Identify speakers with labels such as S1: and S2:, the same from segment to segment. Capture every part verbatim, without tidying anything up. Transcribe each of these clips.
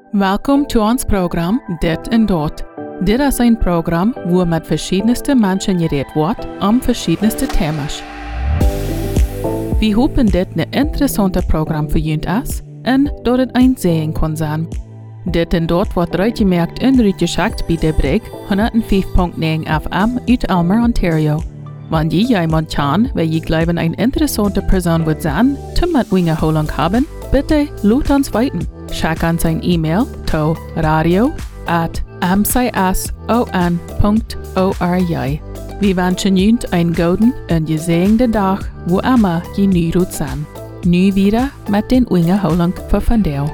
S1: Welkom to ons program Dit en Dat. Dit is een program waar met verschiedenste mensen geredet wordt om verschiedenste thema's. We hopen dit een interessante program voor jullie is en dat het een zegen kan zijn. Dit en Dat wordt uitgemerkt en uitgeschakt bij de Brig honderdvijf komma negen F M uit Elmer, Ontario. Wanneer jij iemand kan, waar je glauben een interessante persoon wordt zijn, te met winge holang hebben, bitte laat ons weten. Schick ons een e-mail to radio at m c s o n punt org. We wensen jullie een gouden en gezegende dag, wo immer je nu doet zijn. Nu wieder met den winge holang voor vandaag.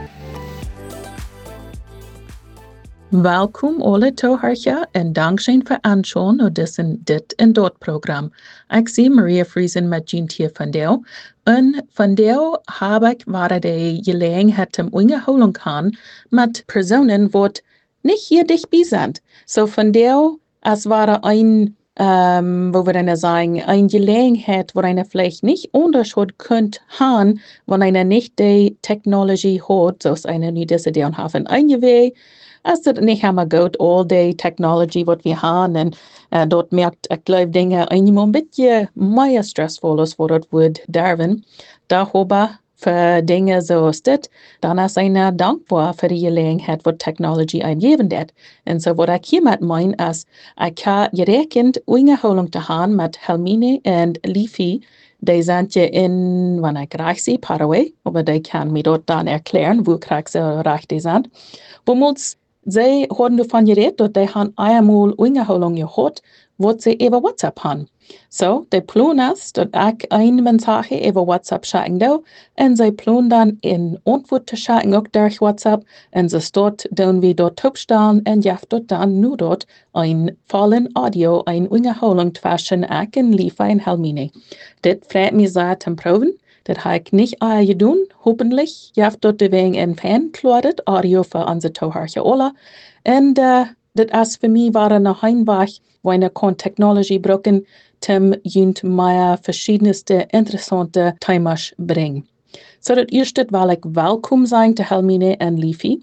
S1: Welkom alle toehoorders en dankzij voor aanschauen naar deze Dit en Dat programma. Ik zie Maria Friesen met jullie hier vandaag. En vandaag heb ik waar de gelegenheid om ingehouden gaan met personen wat niet hier dichtbij zijn. So vandaag als ware een, um, wo wir dann sagen, eine Gelegenheit, wo eine vielleicht nicht unterschied könnt haben, wenn eine nicht die Technologie hat, so ist eine nie diese Idee und haben eingewählt. Als dat niet helemaal goed, all die technology wat we hebben. En uh, dat merkt, ik geloof, dingen een beetje meer stressvol is voor het wordt derven. Daarover voor dingen zoals dit, dan is een dankbaar voor de gelegenheid wat technology aangeven dat. En zo wat ik hiermee meen is, ik heb gerekend ingehouden te gaan met Helmine en Leafy. Die zijn je in, wanneer ik reich zie, Paraguay. Maar die kan me dat dan erklären, wo krijg ze reich die zijn. Bemals, zij hadden ervan geredet dat die han eenmaal ingehouden gehad, wat ze over WhatsApp han. So, de plan is dat ik een mensage over WhatsApp schicken doe, en zij plan dan in antwoord te schicken ook door WhatsApp, en ze staat doen we dat opstaan, en jeft dat dan nu dat een fallen audio, een ingehouden tussen ik en Liefie en Helmine. Dit vreet me zeer te proeven. Dat heb ik niet al gedaan. Hoffentlich heeft dat de wegen en fan klaart audio voor onze toehoorders alle. En uh, dat is voor mij waar een heenweg, waar kan technologie gebruiken, om junt meer verschillende interessante thema's brengen. So dat eerste wil ik welkom zijn te Helmine en Leafy.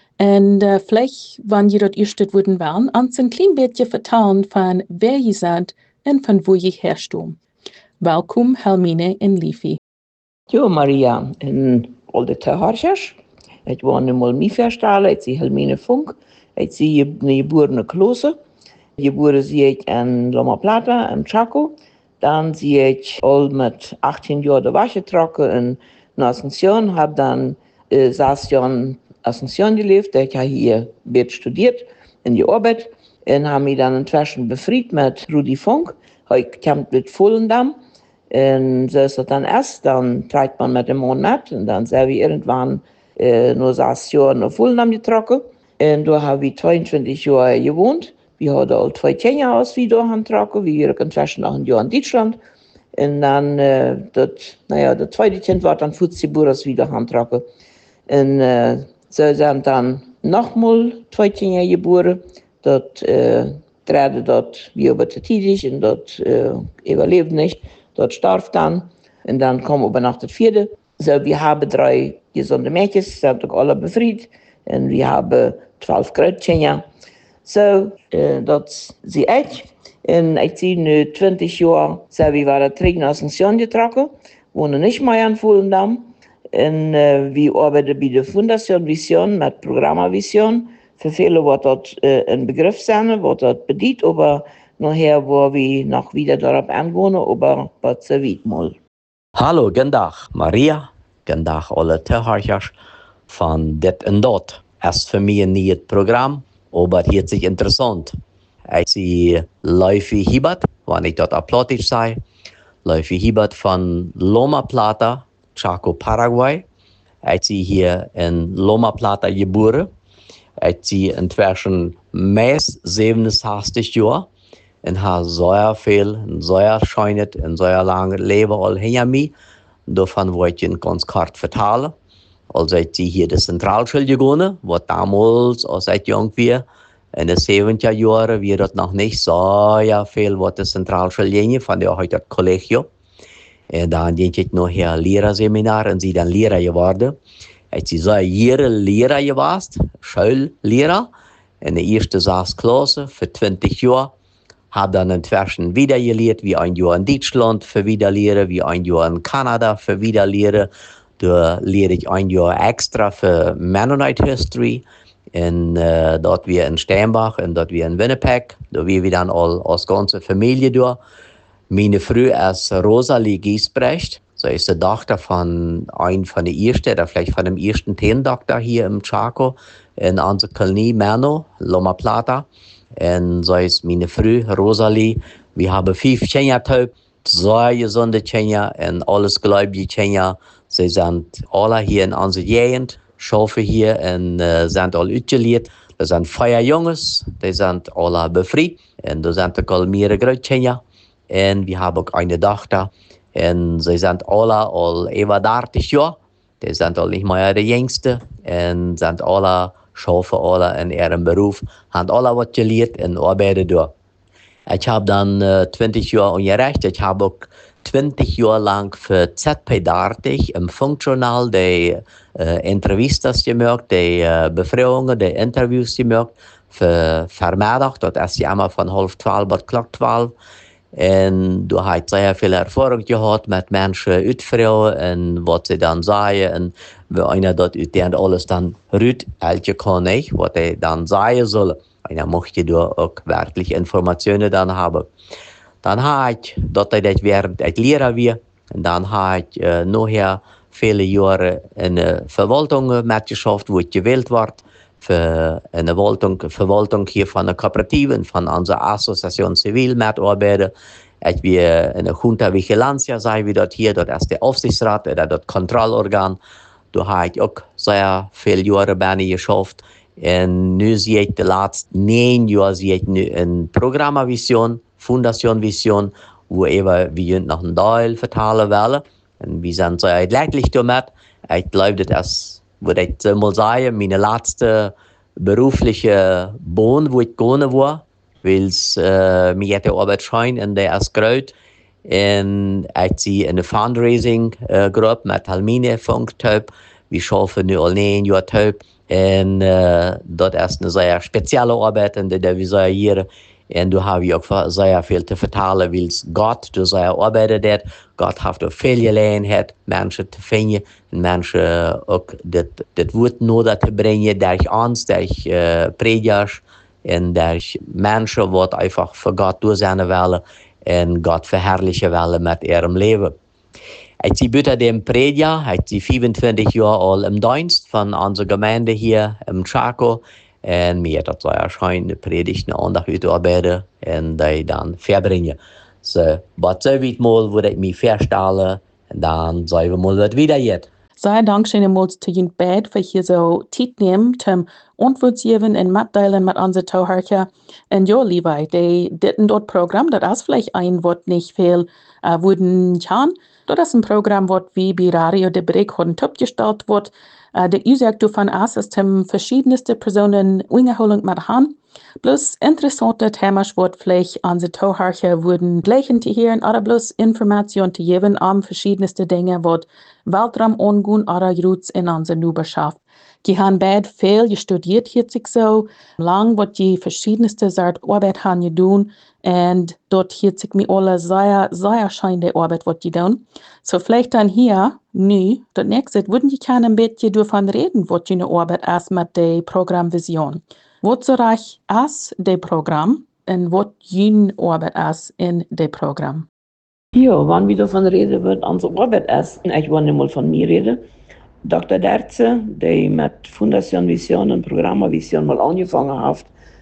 S1: En uh, vielleicht, wanneer je dat eerste willen willen, ons een klein beetje vertellen van waar je bent en van waar je herstelt. Welkom Helmine en Leafy.
S2: Jo, Maria, en al de toehoorders. Ik woon nu mal mij verstellen, ik zie Helmine Funk. Ik zie je geboren in Klose. Geboren zie ik in Loma Plata, in Chaco. Dan zie ik al met achttien jaar de wasje trokken in Asunción. Heb dan uh, zes jaar in Asunción geleefd. Ik heb hier een beetje gestudeerd en gearbeitet. En heb me dan intussen bevriend met Rudi Funk. Ik kwam met Volendam. En zoals dat dan is, dan trekt man met een man met. En dan zijn we irgendwann uh, na zes jaar naar Volendam getrokken. En daar hebben we tweeëntwintig jaar gewoond. We hadden al twee kinderen als we daar gaan trokken. We waren intussen nog een jaar in Duitsland. En dan, uh, dat, nou ja, dat tweede kind was dan voetzieboer als we daar gaan trokken. En uh, ze zijn dan nogmaals twee kinderen geboren. Dat uh, treden dat we op te tidig en dat uh, overleefde niet. Dat starf dan. En dan komen we naar het vierde. So, we hebben drie gezonde meisjes, zijn ook alle bevriend. En we hebben twaalf grootkinderen. Zo, so, uh, dat zie ik. En ik zie nu twintig jaar, zijn we waren terug naar Asunción getrokken. Wonen niet meer in Volendam. En uh, we arbeiten bij de Fundación Vision met Programma Vision. Voor velen wordt dat uh, een begrip zijn, wordt dat bedient, maar nachher, wo wir noch wieder darauf anwohnen, aber was ze weet mal.
S3: Hallo, gendag Maria, gendag alle toehoorders van Dit en Dat. Es ist für mich ein neues Programm, aber es ist sich interessant. Ich sehe Leify Hibbert, wenn ich dort applaudisch sei. Leify Hibbert von Loma Plata, Chaco, Paraguay. Ich sehe hier in Loma Plata geboren. Ich sehe inzwischen meist siebenundsechzig Jahre. En har zeer veel, en zeer schijnet, en zeer lang leven al hinter mij. Daarvan word je een ganz kort vertalen. Als ik zie hier de Zentralschule gegaan, wat damals, als ik jong was, in de zeventig jaren, was dat nog niet zeer veel wat de Zentralschule ging, van der heute het collegio. En dan ging ik nog een leraarseminar en zie dan leraar geworden. Als sie so Jahre Lehrer gewesen, Schullehrer, in der ersten sechs Klasse für zwanzig Jahre. Habe dann inzwischen wieder gelehrt, wie ein Jahr in Deutschland für wieder lehren, wie ein Jahr in Kanada für wieder lehren. Da lehre ich ein Jahr extra für Mennonite History. Und äh, dort wir in Steinbach und dort wir in Winnipeg. Da wir dann all als ganze Familie da. Meine Frau ist Rosalie Giesbrecht. Sie ist die Tochter von einem von den ersten, oder vielleicht von dem ersten Tendoktor hier im Chaco, in unserer Kolonie Merno, Loma Plata. Und so ist meine Frau, Rosalie. Wir haben fünf Kinder, sehr gesunde Kinder und alles gläubige Kinder. Sie sind alle hier in unserer Gegend, arbeiten hier und äh, sind alle ausgelehrt. Das sind vier Jungs, die sind alle befreit. Und da sind auch mehrere Großkinder. Und wir haben auch eine Tochter. Und sie sind alle all über dreißig Jahre. Die sind alle nicht mehr die Jüngsten. Und sind alle, arbeiten alle in ihrem Beruf, haben alle was gelernt und arbeiten da. Ich habe dann äh, zwanzig Jahre unterrichtet. Ich habe auch zwanzig Jahre lang für Z P dreißig im Funkjournal die äh, Interviews gemacht, die äh, Befragungen, die Interviews gemacht für Vermittag. Dort ist ja immer von halb zwölf bis Klock zwölf. Und du hast sehr viel Erfahrung gehabt mit Menschen ausfragen und was sie dann sagen. Und wenn einer dort und alles dann rührt, elke kann ich, was er dann sagen soll. Einer möchte da auch wirklich Informationen dann haben. Dann habe ich, dort ich während ich Lehrer war, und dann habe ich äh, nachher viele Jahre in der Verwaltung mitgeschafft, wo ich gewählt wurde. Für eine Verwaltung, Verwaltung hier von der Kooperative, von unserer Association Zivil mitarbeiten. Ich bin in der Junta Vigilancia, sei wie dort hier, dort ist der Aufsichtsrat oder das Kontrollorgan. Da habe ich auch sehr viele Jahre bei mir geschafft. Und nun sehe ich die letzten neun Jahre sehe ich eine Programmvision, Fundation Vision, wo eben wir nach einem Teil verteilen wollen. Und wir sind sehr glücklich damit. Ich glaube, das ist, würde ich so mal sagen, meine letzte berufliche Bahn, wo ich gegangen war, weil es äh, mir die Arbeit scheint und der ist groß. Und ich sie in der Fundraising-Gruppe äh, mit Halmine Funktyp. Wir schaffen nur alle ein Jahr Typ. Und äh, dort ist eine sehr spezielle Arbeit, in der wir sehr hier. Und da habe ich auch sehr viel zu vertellen, weil Gott da sehr arbeitet hat. Gott hat auch viel gelernt, hat Menschen zu finden, und Menschen auch das, das Wort nur zu bringen, durch uns, durch äh, Predigers, und durch Menschen, die einfach für Gott durch sein wollen und Gott verherrlichen wollen mit ihrem Leben. Ich bin bei dem Prediger, ich bin fünfundzwanzig Jahre alt im Dienst von unserer Gemeinde hier im Chaco. Und mir hat das so erscheint, eine Predigt, eine Andacht ausarbeiten und die dann verbringen. So, aber so weit mal, würde ich mich feststellen, und dann sagen wir mal, was wieder jetzt.
S1: Sehr Dankeschön mal zu Ihnen beiden, für hier so Zeit nehmen, zum Antwort geben und mitteilen mit unseren Zuhörern. Und ja, lieber, die, das Programm, das ist vielleicht ein Wort nicht viel äh, wurden kann. Das ist ein Programm, das wie bei Radio de Brick hat abgestellt wird. Uh, de u zegt davon aus, dass hem verschiedenste Personen Ungeholung mit haben. Bloß interessante Themen, wird vielleicht an die Zuhörer wurden gleichen zu hören, oder bloß Informationen zu geben um verschiedenste Dinge, was Weltraum angehen oder Roots in unserer Nachbarschaft. Die haben beide viel studiert, hier sich so, lang, was die verschiedenste Art Arbeit haben getan, und dort hier sich mir alle sehr, sehr schöne Arbeit, was die tun. So vielleicht dann hier, nu, das nächste, würden die gerne ein bisschen davon reden, was die Arbeit ist mit der Programmvision. Was so reich ist das Programm und was die Arbeit ist in dem Programm?
S2: Ja, wenn wir davon reden, wird unsere Arbeit ist, ich will nicht mal von mir reden. Doktor Derze, der mit Fundation Vision und Programmvision mal angefangen hat,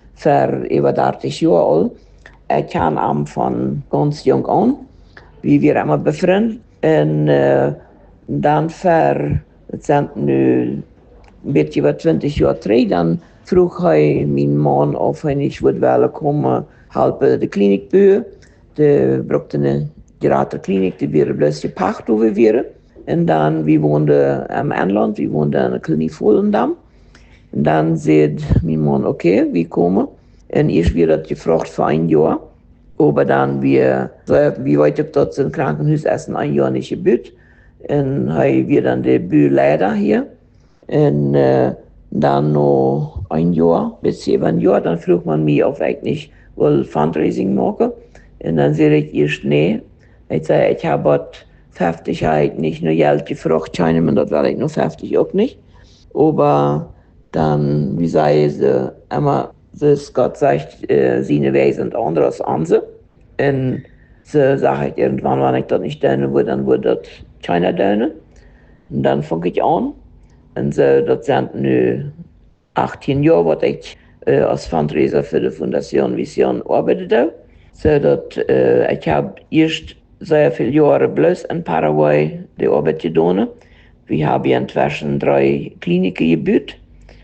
S2: für über dreißig Jahre alt. Er kam am von ganz jung an, wie wir immer befreundet. Und äh, dann für, das sind nu ein bisschen über zwanzig Jahre zurück, dann vroeg hij mijn man of hij niet would willen komen helpen de kliniek bouwen. De brukte een gratis kliniek, die weer bloos gepacht over weer. En dan, we woonden am Inland, we woonden in de kliniek Volendam. En dan zei mijn man, oké, okay, we komen. En eerst weer dat gevraagd voor een jaar. Aber dann, wir, wie weit ich dort im Krankenhaus erst ein Jahr nicht gebaut. Und hij weer dan de Bühleiter hier. Und äh, dann noch ein Jahr, bis sieben Jahre, dann fragt man mich, ob ich nicht will Fundraising machen. Und dann sage ich erst, nee. Ich sage, ich habe fünfzig nicht nur Geld gefragt, und das werde ich nur fünfzig auch nicht. Aber dann, wie sei es, äh, immer, das Gott sagt, äh, seine Wege sind anders als unsere. Und so sage ich irgendwann, wenn ich das nicht tun würde, dann würde das keiner tun. Und dann fange ich an. Und so, das sind nun achtzehn Jahre, was ich äh, als Fundraiser für die Fundation Vision arbeite. So, dass, äh, ich habe erst sehr viele Jahre bloß in Paraguay die Arbeit getan. Wir haben inzwischen drei Kliniken gebaut.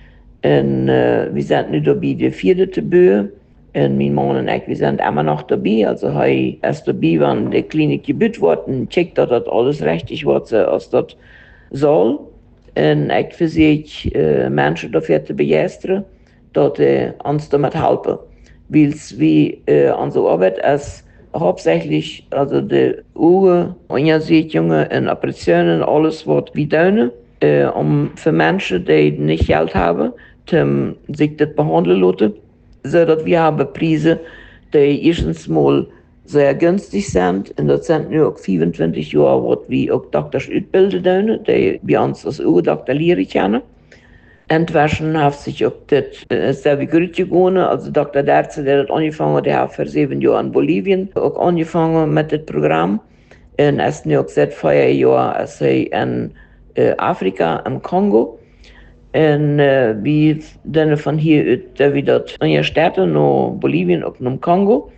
S2: Und äh, wir sind nun dabei, die vierte zu bauen. Und mein Mann und ich, wir sind immer noch dabei. Also er ist dabei, wenn die Klinik gebaut wird und checkt, dass das alles richtig wird, als das soll. Und ich versuche, äh, Menschen dafür zu begeistern, dass sie uns damit helfen. Weil es wie äh, unsere Arbeit ist, hauptsächlich also die Augen, Untersuchungen und Operationen, alles was wir tun, äh, um für Menschen, die nicht Geld haben, um sich das behandeln lassen. So dass wir haben Preise, die erstens mal sehr günstig sind. Und das sind nur auch vierundzwanzig Jahre, wo wir auch Doktors ausbilden, die bei uns als Augendoktor lehren können. Inzwischen hat sich auch das äh, sehr gut gegangen. Also Doktor Derze, der hat angefangen, der hat vor sieben Jahren in Bolivien auch angefangen mit dem Programm. Und ist nu auch seit vier Jahren ist er in äh, Afrika, im Kongo. Und äh, wir dann von hier aus wieder in die Städte, nach Bolivien und nach Kongo.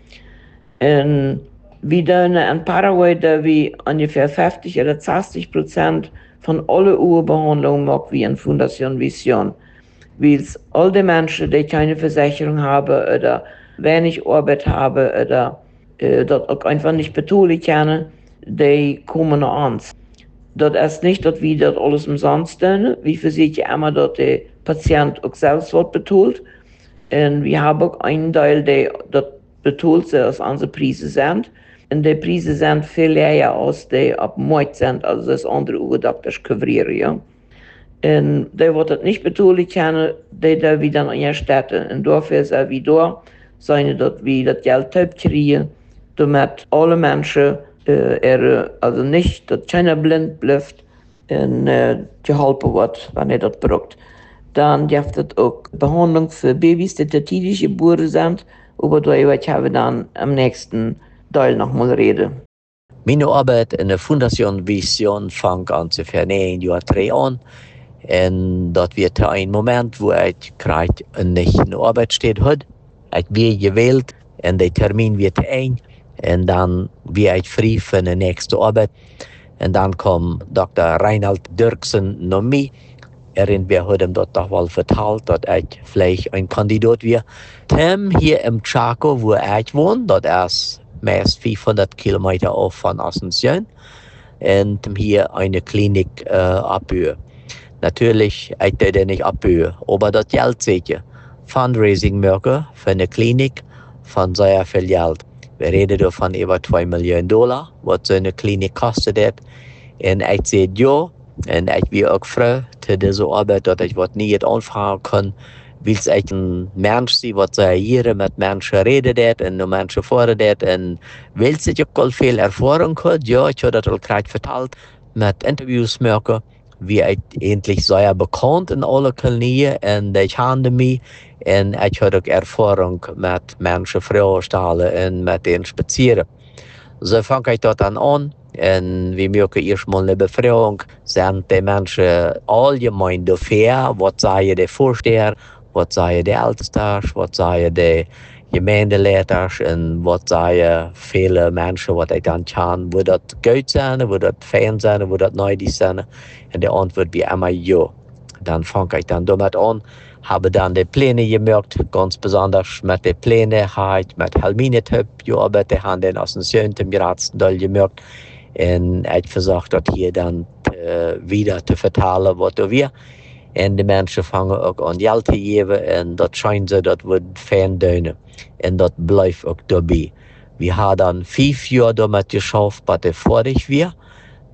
S2: Und wir dann in Paraguay, da wir ungefähr fünfzig oder sechzig Prozent von allen Urbehandlungen machen wir in Fundation Vision. Weil all die Menschen, die keine Versicherung haben oder wenig Arbeit haben oder äh, das auch einfach nicht betalen können, die kommen nach uns. Das ist nicht, dass wir das alles umsonst tun. Wir versuchen immer, dass der Patient auch selbst wird betalt. Und wir haben auch einen Teil, der das betalt, als unsere Preise sind. Und die Preise sind viel leer als die ab dem Markt sind, also das andere Augendoktors covrieren. Ja. Und die, die das nicht betalen können, die da wieder in die Städte. Und dafür sind wir da, sein, dass wir das Geld kriegen, damit alle Menschen äh, er, also nicht, dass keiner blind bleibt und äh, geholfen wird, wenn er das braucht. Dann gibt es auch Behandlung für Babys, die tätig geboren sind, aber darüber haben wir dann am nächsten Teil noch mal reden.
S3: Meine Arbeit in der Fundation Vision fängt ungefähr ein Jahr drei an. Und das wird ein Moment, wo ich gerade nicht in der Arbeit steht hat. Ich werde gewählt und der Termin wird ein. Und dann werde ich frei für die nächste Arbeit. Und dann kommt Doktor Reinhard Dirksen noch mit. Er hat ihm dort doch mal vertalt, dass ich vielleicht ein Kandidat wäre. Tim hier im Chaco, wo ich wohne, das ist meist fünfhundert Kilometer auf von Asunción. Und hier eine Klinik äh, abbauen. Natürlich, ich würde nicht abbauen, aber das Geld seht ihr. Fundraising machen für eine Klinik von sehr viel Geld. Wir reden da von über zwei Millionen Dollar, was so eine Klinik kostet. Und ich sehe ja, und ich bin auch froh, für diese Arbeit, dass ich was nie anfangen kann, weil es echt ein Mensch ist, was so hier mit Menschen redet und mit Menschen fordert und weil es auch viel Erfahrung hat. Ja, ich habe das auch gerade vertalt, mit Interviews machen, wie ich endlich sehr bekannt in alle Kolonien und ich habe mich und ich habe auch Erfahrung mit Menschen Fragen stellen und mit denen spazieren. So fange ich dort dann an. Und wir machen erstmal eine Befragung, sind die Menschen allgemein dafür, was sagen die Vorsteher, was sagen die Ältesten, was sagen die Gemeindeleiter und was sagen viele Menschen, was ich dann kann, wo das gut sein, wo das fein sein, wo das neidig sein. Und die Antwort wie immer ja. Dann fange ich dann damit an, habe dann die Pläne gemacht, ganz besonders mit den Plänen habe ich mit Helmine Töpp gearbeitet, haben den Asunción im Ratsteil gemacht. Und ich versucht, das hier dann äh, wieder zu vertalen, was da wir. Und die Menschen fangen auch an Geld zu geben und das scheint so, das wird fein tun. Und das bleibt auch dabei. Wir haben dann fünf Jahre damit geschafft, was er fertig war.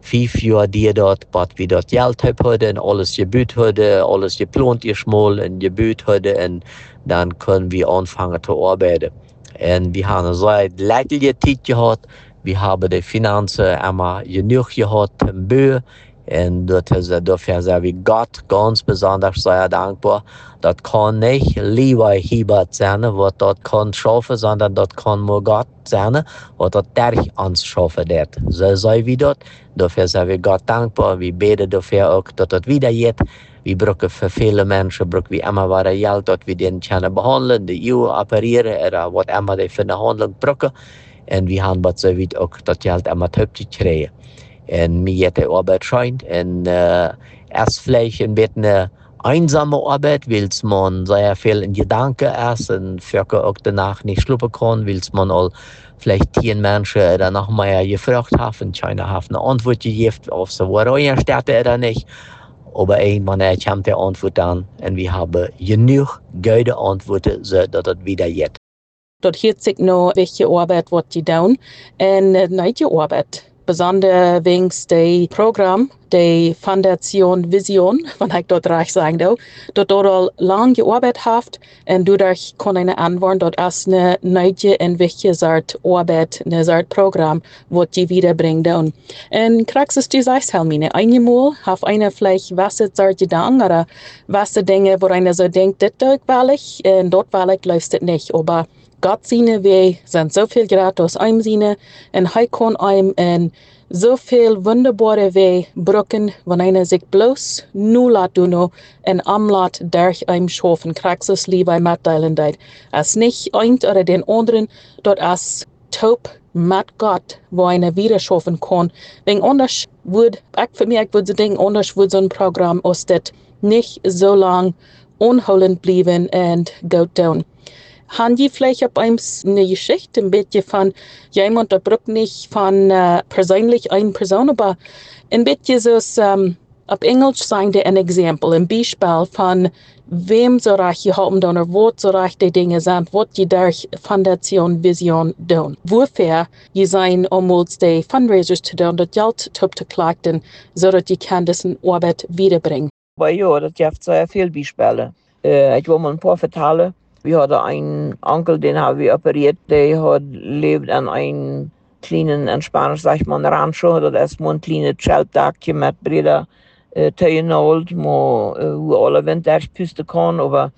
S3: fünf Jahre die dort, was wir dort Geld haben, und alles gebüht haben, alles geplant, geschmollen und gebüht haben, und dann können wir anfangen zu arbeiten. Und wir haben so eine leidige Zeit gehabt, wir haben die Finanzen immer genug gehabt im Bö. Und dafür sind wir Gott ganz besonders sehr dankbar. Das kann nicht lieber Hiebert sein, was dort kann schaffen, sondern das kann nur Gott sein, was dort durch uns schaffen wird. So sei wir dort. Dafür sind wir Gott dankbar. Wir beten dafür auch, dass das wieder geht. Wir brauchen für viele Menschen, brauchen wir immer wieder Geld, dass wir den können behandeln, die Ehe operieren oder was immer die für eine Handlung brauchen. Und wir haben so weit auch das Geld immer zu kriegen. Und mir hat die Arbeit scheint. Und äh, erst vielleicht ein bisschen eine einsame Arbeit, weil man sehr viel in Gedanken ist und für auch danach nicht schlafen kann, weil man all vielleicht zehn Menschen danach mal gefragt haben und keiner hat eine Antwort gegeben, ob sie wohl Städte oder nicht. Aber irgendwann kommt die Antwort dann und wir haben genug gute Antworten, so dass das wieder geht.
S1: Dort hat sich noch welche Arbeit, was die tun, und nicht die Arbeit. Besonders wegen des Programm, der Foundation Vision, wenn ich dort recht sagen darf, dort dort lange gearbeitet hat und dadurch kann eine antworten, dort ist eine neue und wichtige Art Arbeit, eine Art Programm, was die wiederbringt. Und kriegst du die sagst, Helmine, einmal hat einer vielleicht was Art Gedanken oder was Dinge, wo einer so denkt, das will ich, und dort will ich, läuft es nicht, aber Gott seine Wege sind so viel gerade aus einem Sinne und er kann einem in so viel wunderbare Wege brücken, wenn einer sich bloß nur lässt tun und am lässt durch einem schaffen, kriegst du es lieber mitteilen, als nicht ein oder den anderen, dort als taub mit Gott, wo einer wieder schaffen kann. Wegen anders würde, ich für mich, ich würde denken, anders würde so ein Programm aus das nicht so lang unholend bleiben und gut tun. Haben die vielleicht ab einem eine Geschichte, ein bisschen von jemand, der braucht nicht von äh, persönlich eine Person, aber ein bisschen so, um, ab Englisch sagen die ein Exempel, ein Beispiel von wem so reich die haben oder wo so reich die Dinge sind, was die durch Foundation Vision tun. Wofür die sein, um uns die Fundraisers zu tun, das Geld zu klagen, so dass die kann das in Arbeit wiederbringen.
S2: Aber ja, das gibt sehr viele Beispiele. Äh, ich will mal ein paar vertellen. Wir hatten einen Onkel, den haben wir operiert, der hat lebt an einem kleinen, in Spanisch sagt man Rancho, das ist ein kleines Zeltdachchen mit Brüder äh, Teilenhold, wo äh, alle Winter pusten kann, aber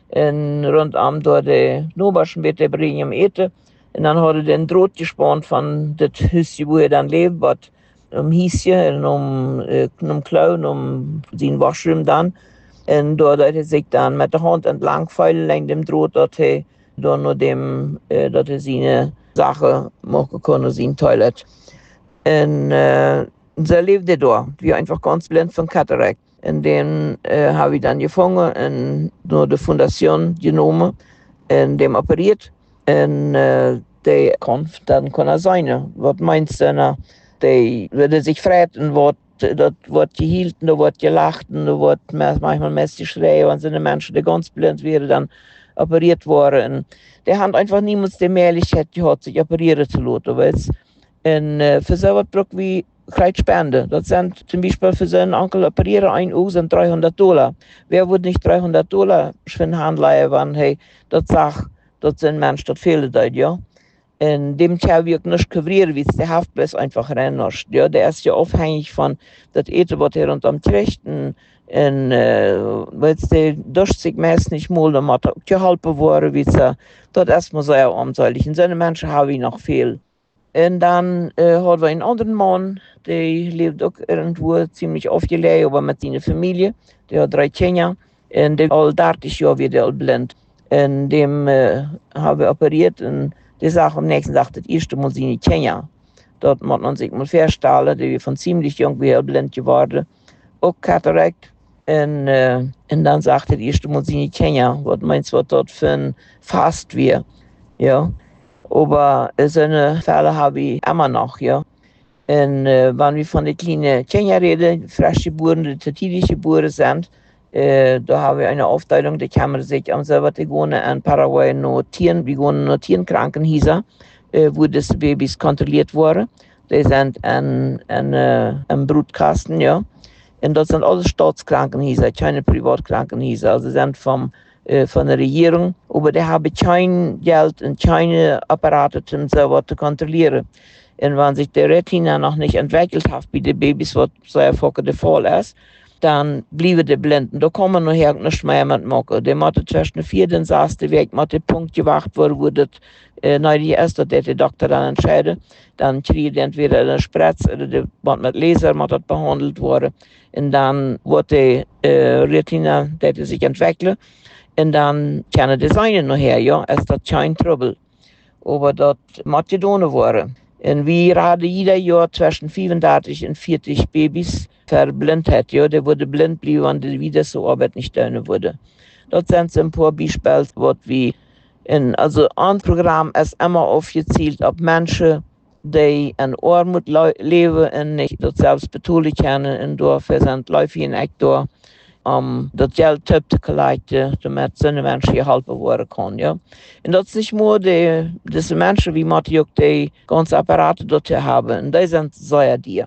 S2: in, rund um dort die Noberschen wird der bringen am Eten. Und dann hat er den Draht gespannt von das Hüsschen, wo er dann lebt, was um Hieschen, um, äh, um Klauen, um seinen Waschraum dann. Und dort hat er sich dann mit der Hand entlang gefallen, lang dem Draht, dass er dann nur dem, äh, dass er seine Sache machen konnte, seine Toilette. Und äh, so lebt er da, wie einfach ganz blind von Katarakt. Und den äh, habe ich dann gefangen und nur die Foundation genommen und dem operiert. Und äh, der kann, dann kann er sein. Was meinst du, na? Der würde sich fragen, was das wird gehielten, da wird gelacht, da wird manchmal mäßig schreien, wenn so eine Menschen, die ganz blind wäre, dann operiert worden. Und der hat einfach niemals die Möglichkeit gehabt, sich operieren zu lassen. Weißt? Und äh, für so etwas braucht wie Spende. Das sind zum Beispiel für so einen Onkel operieren ein Uhr sind dreihundert Dollar. Wer würde nicht dreihundert Dollar für einen Handleihen, wenn hey, das sagt, das sind Menschen, das fehlt da, ja. Und dem kann ich nicht kurieren, wie es der Haftbläs einfach reinlässt. Ja, der ist ja abhängig von das Eten, was er unterm Trichten und äh, weil es der durch sich meist nicht mal, dann hat er gehalten worden, wie es das erstmal sehr armselig. Und so eine Menschen habe ich noch viel. Und dann äh, haben wir einen anderen Mann, der lebt auch irgendwo ziemlich aufgelegt, aber mit seiner Familie. Der hat drei Kinder und der all dreißig Jahre wird er blind. Und dem äh, habe ich operiert und die Sache am nächsten Tag, das erste Mal seine Kinder. Dort muss man sich mal vorstellen, die von ziemlich jung wie blind geworden, auch Katarakt. Und, äh, und dann sagte das erste Mal seine Kinder, was meinst du, was dort für ein Fast wir, ja. Aber so eine Fälle habe ich immer noch, ja. Und äh, wenn wir von den kleinen Kindern reden, frisch geborene, die tief geboren sind, äh, da haben wir eine Aufteilung, die kann man sich am selber gehen in Paraguay notieren, wir gehen notieren Krankenhäuser, äh, wo das Babys kontrolliert wurden. die sind in, in, uh, im Brutkasten, ja. Und das sind alles Staatskrankenhäuser, keine Privatkrankenhäuser. Also sind vom, äh, von der Regierung, aber die haben kein Geld und keine Apparate, um sowas zu kontrollieren. Und wenn sich die Retina noch nicht entwickelt hat, bei den Babys, was sehr häufig der Fall ist, dann bleiben die Blinden. Da kann man nachher nicht mehr mit machen. Die müssen zwischen der vierten und sechsten Weg mit dem Punkt gewacht worden, wo das äh, neu die erste, der die Doktor dann entscheidet. Dann kriegen die entweder eine Spritze oder die wird mit Laser mit das behandelt worden. Und dann wird die äh, Retina, die sich entwickeln. Und dann können die sein nachher, ja, ist das kein Trouble. Aber das muss getan werden. Und wir haben jeder Jahr zwischen fünfunddreißig und vierzig Babys verblindheit. Ja, die wurde blind bleiben, wenn die wieder so Arbeit nicht tun würde. Das sind so ein paar Beispiele, was wir in, also ein Programm ist immer aufgezielt auf Menschen, die in Armut le- leben und nicht das selbst betonen können. Und dafür sind Leute wie ein Ektor, um das Geld zu collecten, damit so eine Menschen geholfen werden kann, ja. Und das ist nicht nur die, diese Menschen, wie Mathieu, die ganze Apparate dort haben, und die sind sehr dir.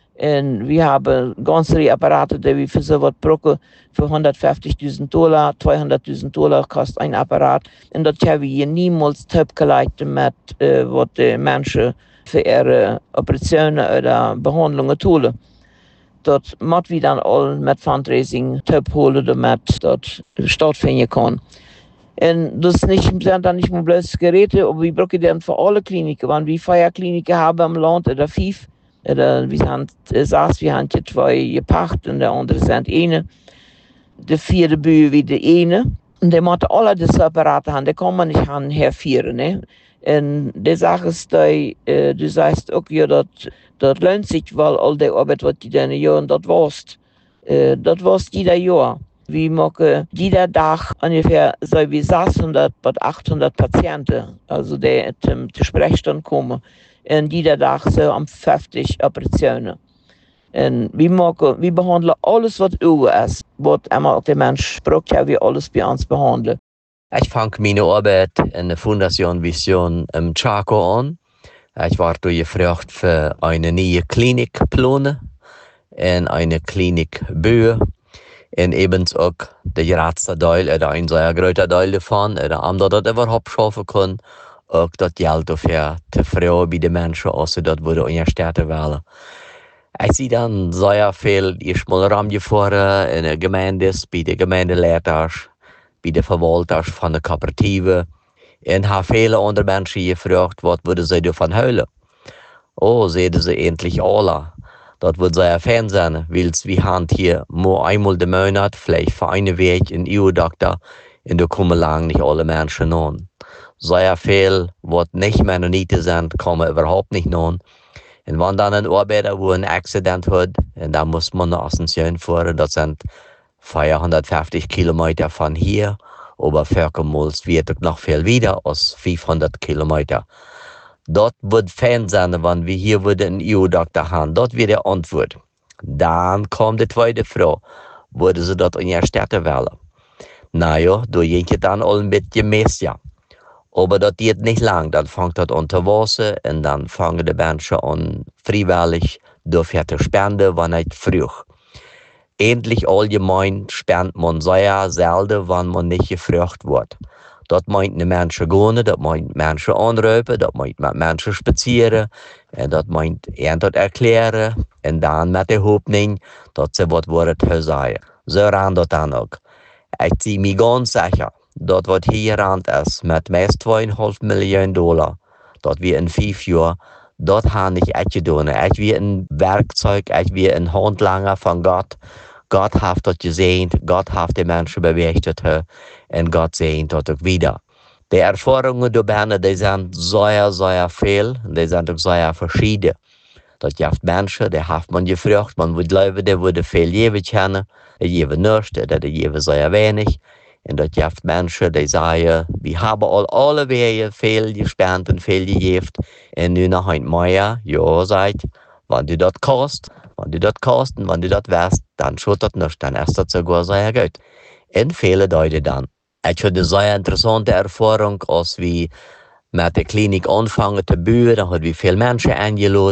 S2: Und wir haben ganze Apparate, die wir für so was brauchen, für hundertfünfzigtausend Dollar, zweihunderttausend Dollar kostet ein Apparat. Und das haben wir niemals collecten mit, äh, was die Menschen für ihre Operationen oder Behandlungen tun. Dat moet we dan al met fundraising holen, damit das stattfinden kann. Und das nicht, sind dann nicht nur bloß Geräte, aber wir brauchen dann für alle Kliniken. Wenn wir Feierkliniken haben im Land oder fünf, oder wir haben sechs, wir haben hier zwei gepachtet und der andere sind eine. Die vierte Bühne wie die eine. Und die müssen alle diese Apparate haben, die kann man nicht herführen. Ne? Und die Sache ist, die, äh, du sagst auch, ja, das, das lohnt sich, weil all die Arbeit, was die dann Jahren dort warst, äh, das warst jeder Jahr. Wir machen jeder Tag ungefähr so wie sechshundert bis achthundert Patienten, also die zum Sprechstunde kommen. Und jeder Tag so um fünfzig Operationen. Und wir, machen, wir behandeln alles, was über ist. Was immer auch der Mensch braucht, ja, wir alles bei uns behandeln.
S3: Ich fange meine Arbeit in der Fundation Vision im Chaco an. Ich war gefragt für eine neue Klinikpläne in eine Klinikbühne. Und ebenso auch der letzte Teil, oder ein sehr großer Teil davon, oder am das überhaupt schaffen kann, auch das Geld dafür zu frei bei den Menschen, also das würde unterstützt werden. Ich sehe dann sehr viel, ich mal rumgefahren in der Gemeinde, bei den Gemeindeleitern, bei den Verwaltern von der Kooperative. Und habe viele andere Menschen gefragt, was würden sie davon hören? Oh, sehen sie endlich alle. Das wird sehr fein sein, weil wir haben hier nur einmal im Monat, vielleicht für eine Woche, einen E U-Doktor, und da kommen lang nicht alle Menschen an. Sehr viel, was nicht Mennoniten sind, kommen überhaupt nicht an. Und wenn dann ein Arbeiter, wo ein Accident hat, und dann muss man nach Asunción fahren, das sind vierhundertfünfzig Kilometer von hier, aber viermal wird noch viel wieder als fünfhundert Kilometer. Dort wird fein sein, wenn wir hier einen E U-Doktor haben. Dort wird die Antwort. Dann kommt die zweite Frage. Würden sie dort in der Stadt wählen? Naja, da geht es dann all mit gemäß, ja. Aber das geht nicht lang. Dann fängt das an zu wachsen und dann fangen die Menschen an, freiwillig dafür zu spenden, wenn nicht früh. Endlich allgemein spendet man sehr selten, wenn man nicht gefragt wird. Dat meint die Menschen gehen, dat meint Menschen anrufen, dat meint mit Menschen spazieren, en dat meint eindelijk erklären, en dan met de Hoffnung, dat ze wat worden te zeggen. Zo ran dat dan ook. Ik zie me ganz sicher, dat wat hier rand is, met meest tweeënhalf miljoen dollar, dat we in vijf jaar, dat gaan ik echt gedaan. Ik weer een werkzeug, ik weer een handlanger van God. Gott hat das gesehen, Gott hat die Menschen bewegt und Gott sehnt das auch wieder. Die Erfahrungen dabei, die sind sehr, sehr viel, die sind auch sehr verschieden. Das gibt Menschen, die hat man gefragt, man würde glauben, die würde viel geben können, die geben nichts, oder die geben sehr wenig. Und das gibt Menschen, die sagen, wir haben all, alle Wege viel gespendet und viel gegeben, und nun noch ein mehr, ja, sagt, wenn du das kostet, wenn du das kostet, wenn du das weißt, dann schaut das nicht, dann ist das sogar sehr gut. Und viele Leute dann. Ich hatte eine sehr interessante Erfahrung, als wir mit der Klinik anfangen zu bauen, dann haben wir viele Menschen eingeladen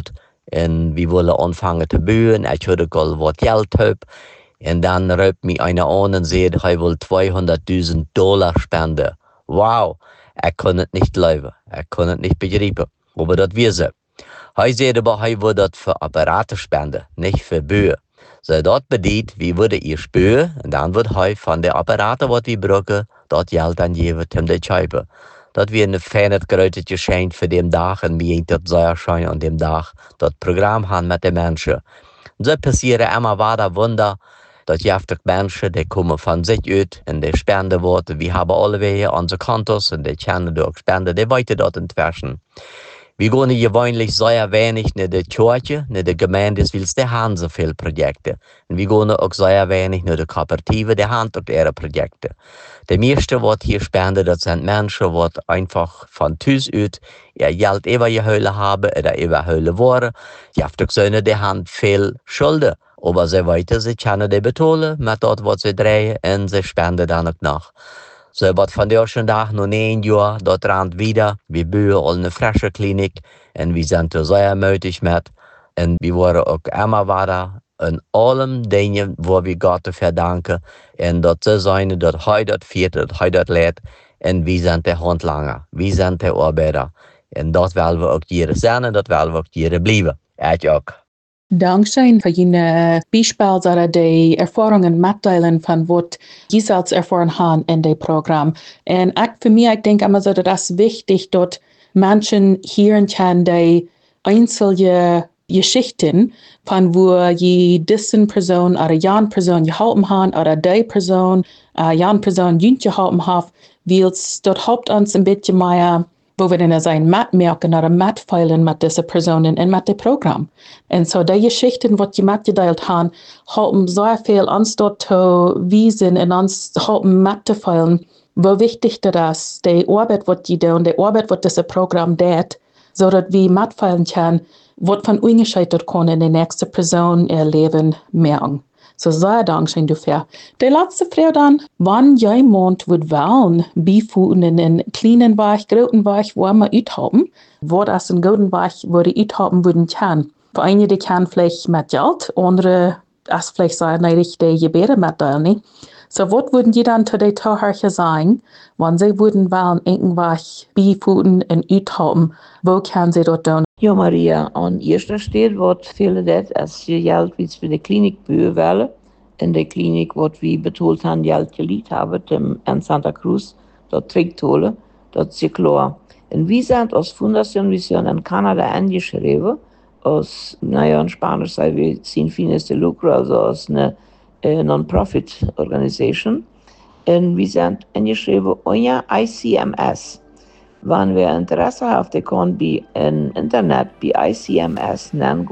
S3: En we willen anfangen te bouwen. Ik had ook al wat geld heb. En dan ruikt mij einer an und sagt, hij wil zweihunderttausend Dollar spenden. Wow, ik kon het niet geloven. Ik kon het niet begrijpen. Aber dat wir so. Hij zei aber, hij wil dat voor apparaten spenden, niet voor bouwen. So, dat bedeutet, we willen eerst bouwen. En dan wordt hij van de apparaten wat we gebruiken, dat geld dan geven om te kopen. Dat weer een fijne grote geschenk voor die dag en wie dat zou zijn aan die dag dat programma gaan met de mensen. Zo passieren immer weiter Wunder, dat jeftig mensen die komen van zich uit en die spenden worden. We hebben allebei onze kontos en die kunnen ook spenden, die weten dat intussen. We gaan gewöhnlich sehr wenig naar de Kirche, naar de Gemeindes, weil die haben so viele Projekte. Und wir gehen auch sehr wenig naar de Kooperative, die haben auch ihre Projekte. Die meeste wat hier spenden, dat zijn mensen wat einfach van thuis uit ihr Geld übergeholt haben oder überholt worden. Je hebt ook zonen, die haben veel Schulden. Aber sie weten, sie können die betalen mit dat wat sie drehen und sie spenden dann auch noch. So, wat van de eerste dag nog een jaar, dat rand wieder. We bouwen al een frische kliniek en we zijn er zeer mutig met. En we worden ook immer weiter in allem dingen waar we God te verdanken. En dat ze zijn dat hij dat viert, dat hij dat leidt. En we zijn de handlanger, we zijn de arbeider. En dat willen we ook hier zijn en dat willen we ook hier blijven. Ik ook.
S1: Dankzij voor jullie Beispiel, dat de ervaringen mitteilen van wat je zelfs erfahren haben in dem Programm. En ik, voor mij, ik denk immer so, dat is wichtig, dat mensen hier können die einzelne Geschichten von wo je diesen Person oder jan Person geholfen haben oder die Person, uh, jan Person jünt geholfen hat, weil dort haupt uns ein bisschen mehr wo wir dann sein mitmerken oder mitfeilen mit diesen Personen und mit dem Programm. Und so die Geschichten, die die mitgeteilt haben, haben sehr viel uns dort zu wiesen und uns haben mitzufeilen, wie wichtig das ist, die Arbeit, die die tun, die Arbeit, die dieses Programm tut, so dass wir mitfeilen können, was von ungescheitert kann in der nächsten Person ihr Leben merken. So sehr Dankeschön dafür. Die letzte Frage dann, wann jemand wird wählen, beifügen in einen kleinen Weg, großen Weg, wo wir uithaben, wo das einen guten Weg, wo die uithaben würden können. Für einige, die können vielleicht mit Geld, andere, das vielleicht sagen, nein, die Gebete mitteilen, nicht? So, was würden die dann zu den Zuhörern sagen, wenn sie würden wählen, irgendwas beifügen und uithaben, wo können sie dort tun?
S2: Ja, Maria, an eerste steht, wat viele dat, als je geld iets voor de kliniek buur willen, in de kliniek wat we betaald hebben, geld geliet hebben, in Santa Cruz, dat terugtolen, dat is klar. En we zijn als Fundación Vision in Canada angeschreven, als, naja, in Spanisch sagen wir, sin fines de lucro, also als eine äh, non-profit organization. En we zijn angeschreven, onja I C M S. Wenn wir Interesse haben, die können bei im Internet bei I C M S nennen.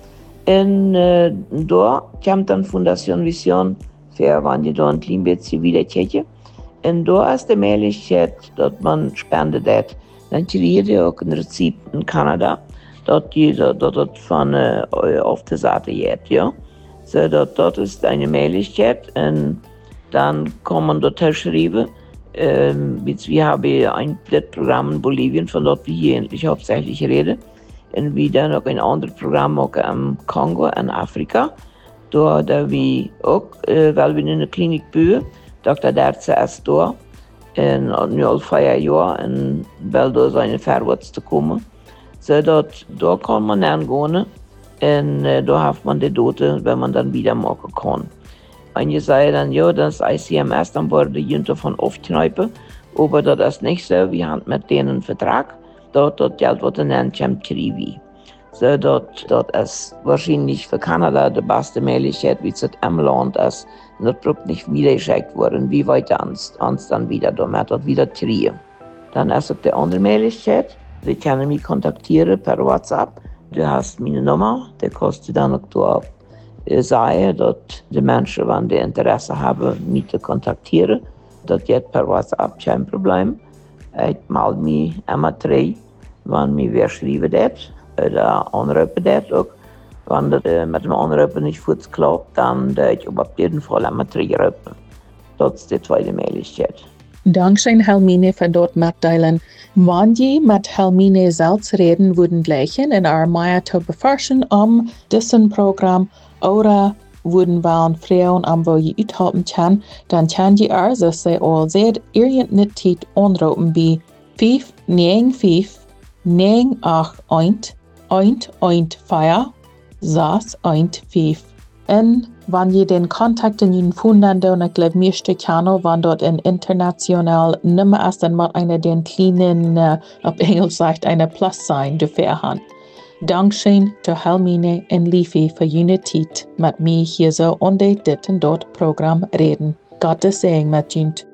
S2: Und äh, da kommt dann Fundación Vision, für wenn die da ein klein bisschen wieder kriegen. Und da ist die Möglichkeit, dass man spendet. Dann kriegt ihr auch ein Rezept in Kanada, dass die das von äh, auf der Seite geht. Ja? So, das, das ist eine Möglichkeit. Und dann kann man dort schreiben. Ähm, wir haben ein Programm in Bolivien, von dort wir hier endlich hauptsächlich reden. Und wir dann auch ein anderes Programm auch im Kongo, in Afrika. Da, da wir auch, äh, weil wir in der Klinik bauen, Doktor Derze ist da, und nu al vier Jahre, und weil da seine Vorwärts zu kommen. So, dort, da kann man dann gehen, und äh, da hat man die Dote, wenn man dann wieder machen kann. Einige sagen dann, ja, das ist I C M S, dann wurde die Junta von aufkneipen. Aber das ist nicht so, wir haben mit denen einen Vertrag. Dort das Geld, was dann kommt, kriegen wir. So, dort, dort ist wahrscheinlich für Kanada die beste Möglichkeit, wie es im Land ist. Und das braucht nicht wieder geschickt worden, wie weiter uns, uns dann wieder damit dort wieder kriegen. Dann ist auch die andere Möglichkeit, Sie können mich kontaktieren per WhatsApp. Du hast meine Nummer, die kostet dann auch dort. Ich sage, dass die Menschen, wenn die Interesse haben, mich zu kontaktieren, das geht per WhatsApp, kein Problem. Ich melde mich immer drei, wenn mir wer schreiben das, oder anrufen das auch. Wenn das mit dem Anrufen nicht gut klappt, dann ich auf jeden Fall immer drei rufen. Das ist die zweite Möglichkeit.
S1: Dankzij Helmine für dort mitteilen, wann je mit Helmine selbst reden würden gleichen en haar mehr zu beforschen um diesen Programm oder würden wollen Frauen am wo je uithelpen kann, dann kann je er, dass sie all seht, irgendeine Zeit anrufen bei vijf negen vijf negen acht eins eins eins vier zes eins vijf. En wanneer je den Kontakt in je vonden, dan ik geloof meeste kanaal, wanneer dort een international nummer is, dan moet eine den kleinen, uh, op Engels sagt, eine Plus sein, dafür haben. Dankzij de Helmine en Liefie für jene Tijd met mij hier zo onder dit en dort Programm reden. Gottes Segen met jent.